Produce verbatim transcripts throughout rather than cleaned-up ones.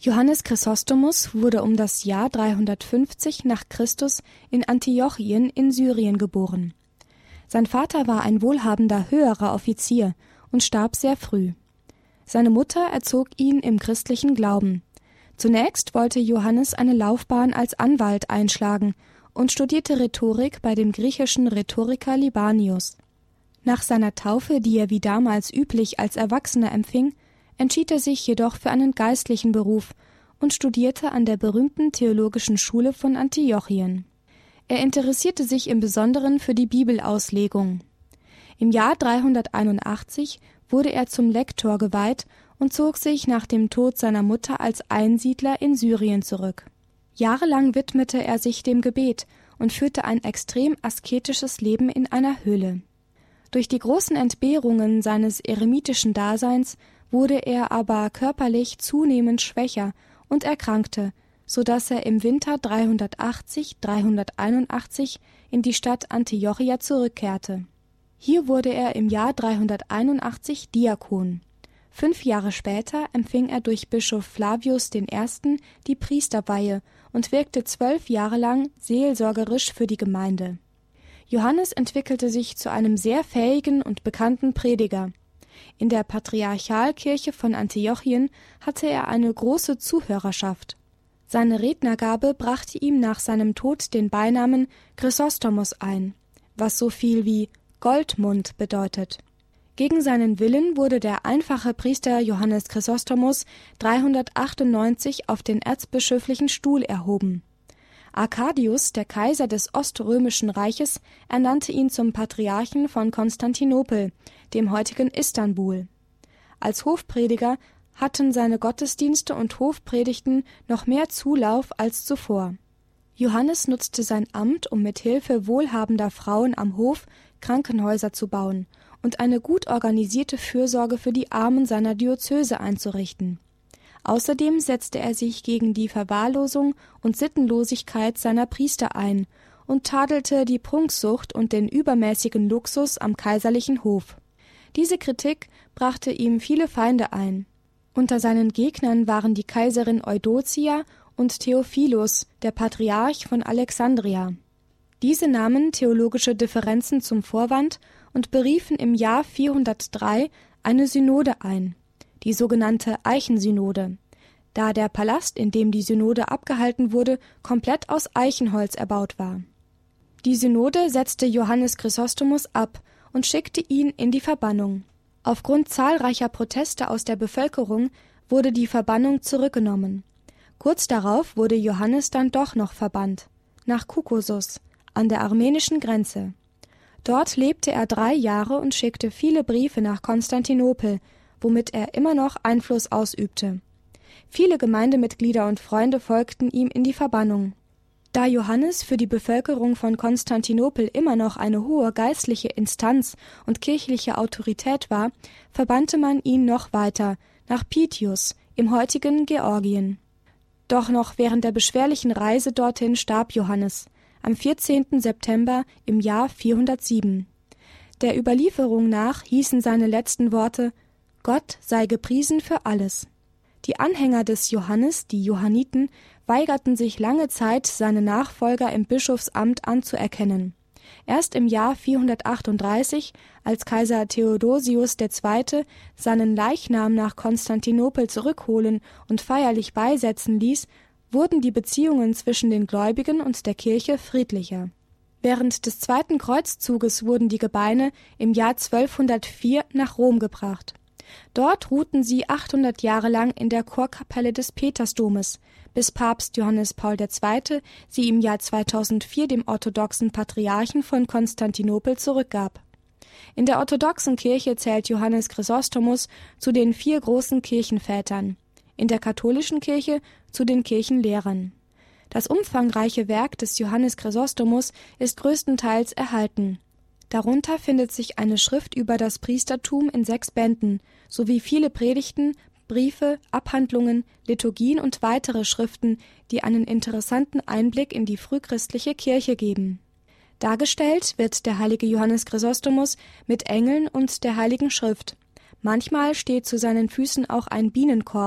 Johannes Chrysostomus wurde um das Jahr dreihundertfünfzig nach Christus in Antiochien in Syrien geboren. Sein Vater war ein wohlhabender höherer Offizier und starb sehr früh. Seine Mutter erzog ihn im christlichen Glauben. Zunächst wollte Johannes eine Laufbahn als Anwalt einschlagen und studierte Rhetorik bei dem griechischen Rhetoriker Libanius. Nach seiner Taufe, die er wie damals üblich als Erwachsener empfing, entschied er sich jedoch für einen geistlichen Beruf und studierte an der berühmten Theologischen Schule von Antiochien. Er interessierte sich im Besonderen für die Bibelauslegung. Im Jahr dreihunderteinundachtzig wurde er zum Lektor geweiht und zog sich nach dem Tod seiner Mutter als Einsiedler in Syrien zurück. Jahrelang widmete er sich dem Gebet und führte ein extrem asketisches Leben in einer Höhle. Durch die großen Entbehrungen seines eremitischen Daseins wurde er aber körperlich zunehmend schwächer und erkrankte, so dass er im Winter dreihundertachtzig dreihunderteinundachtzig in die Stadt Antiochia zurückkehrte. Hier wurde er im Jahr dreihunderteinundachtzig Diakon. Fünf Jahre später empfing er durch Bischof Flavius der Erste die Priesterweihe und wirkte zwölf Jahre lang seelsorgerisch für die Gemeinde. Johannes entwickelte sich zu einem sehr fähigen und bekannten Prediger. In der Patriarchalkirche von Antiochien hatte er eine große Zuhörerschaft. Seine Rednergabe brachte ihm nach seinem Tod den Beinamen Chrysostomus ein, was so viel wie Goldmund bedeutet. Gegen seinen Willen wurde der einfache Priester Johannes Chrysostomus dreihundertachtundneunzig auf den erzbischöflichen Stuhl erhoben. Arcadius, der Kaiser des Oströmischen Reiches, ernannte ihn zum Patriarchen von Konstantinopel, dem heutigen Istanbul. Als Hofprediger hatten seine Gottesdienste und Hofpredigten noch mehr Zulauf als zuvor. Johannes nutzte sein Amt, um mit Hilfe wohlhabender Frauen am Hof Krankenhäuser zu bauen und eine gut organisierte Fürsorge für die Armen seiner Diözese einzurichten. Außerdem setzte er sich gegen die Verwahrlosung und Sittenlosigkeit seiner Priester ein und tadelte die Prunksucht und den übermäßigen Luxus am kaiserlichen Hof. Diese Kritik brachte ihm viele Feinde ein. Unter seinen Gegnern waren die Kaiserin Eudocia und Theophilus, der Patriarch von Alexandria. Diese nahmen theologische Differenzen zum Vorwand und beriefen im Jahr vierhundertdrei eine Synode ein, die sogenannte Eichensynode, da der Palast, in dem die Synode abgehalten wurde, komplett aus Eichenholz erbaut war. Die Synode setzte Johannes Chrysostomus ab und schickte ihn in die Verbannung. Aufgrund zahlreicher Proteste aus der Bevölkerung wurde die Verbannung zurückgenommen. Kurz darauf wurde Johannes dann doch noch verbannt, nach Kukosus, an der armenischen Grenze. Dort lebte er drei Jahre und schickte viele Briefe nach Konstantinopel, womit er immer noch Einfluss ausübte. Viele Gemeindemitglieder und Freunde folgten ihm in die Verbannung. Da Johannes für die Bevölkerung von Konstantinopel immer noch eine hohe geistliche Instanz und kirchliche Autorität war, verbannte man ihn noch weiter, nach Pityus, im heutigen Georgien. Doch noch während der beschwerlichen Reise dorthin starb Johannes, am vierzehnten September im Jahr vierhundertsieben. Der Überlieferung nach hießen seine letzten Worte: Gott sei gepriesen für alles. Die Anhänger des Johannes, die Johanniten, weigerten sich lange Zeit, seine Nachfolger im Bischofsamt anzuerkennen. Erst im Jahr vierhundertachtunddreißig, als Kaiser Theodosius der Zweite seinen Leichnam nach Konstantinopel zurückholen und feierlich beisetzen ließ, wurden die Beziehungen zwischen den Gläubigen und der Kirche friedlicher. Während des Zweiten Kreuzzuges wurden die Gebeine im Jahr zwölfhundertvier nach Rom gebracht. Dort ruhten sie achthundert Jahre lang in der Chorkapelle des Petersdomes, bis Papst Johannes Paul der Zweite sie im Jahr zweitausendvier dem orthodoxen Patriarchen von Konstantinopel zurückgab. In der orthodoxen Kirche zählt Johannes Chrysostomus zu den vier großen Kirchenvätern, in der katholischen Kirche zu den Kirchenlehrern. Das umfangreiche Werk des Johannes Chrysostomus ist größtenteils erhalten. Darunter findet sich eine Schrift über das Priestertum in sechs Bänden, sowie viele Predigten, Briefe, Abhandlungen, Liturgien und weitere Schriften, die einen interessanten Einblick in die frühchristliche Kirche geben. Dargestellt wird der heilige Johannes Chrysostomus mit Engeln und der Heiligen Schrift. Manchmal steht zu seinen Füßen auch ein Bienenkorb,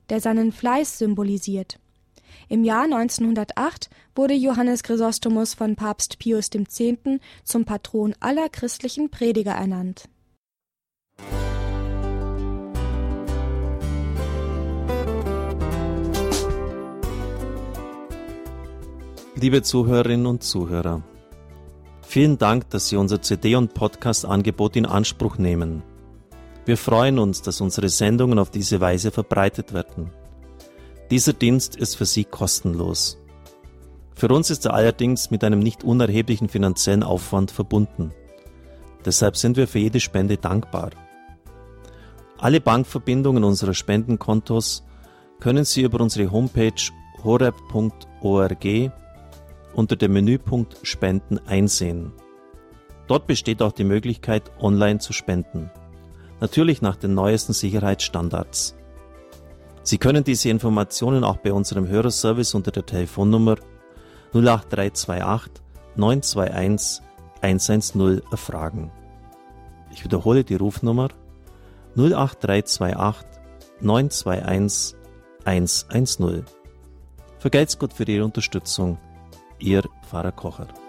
der seinen Fleiß symbolisiert. Im Jahr neunzehnhundertacht wurde Johannes Chrysostomus von Papst Pius der Zehnte zum Patron aller christlichen Prediger ernannt. Liebe Zuhörerinnen und Zuhörer, vielen Dank, dass Sie unser C D- und Podcast-Angebot in Anspruch nehmen. Wir freuen uns, dass unsere Sendungen auf diese Weise verbreitet werden. Dieser Dienst ist für Sie kostenlos. Für uns ist er allerdings mit einem nicht unerheblichen finanziellen Aufwand verbunden. Deshalb sind wir für jede Spende dankbar. Alle Bankverbindungen unserer Spendenkontos können Sie über unsere Homepage horeb punkt org unter dem Menüpunkt Spenden einsehen. Dort besteht auch die Möglichkeit, online zu spenden. Natürlich nach den neuesten Sicherheitsstandards. Sie können diese Informationen auch bei unserem Hörerservice unter der Telefonnummer null acht drei zwei acht neun zwei eins eins eins null erfragen. Ich wiederhole die Rufnummer null acht drei zwei acht neun zwei eins eins eins null. Vergelt's Gott für Ihre Unterstützung. Ihr Pfarrer Kocher.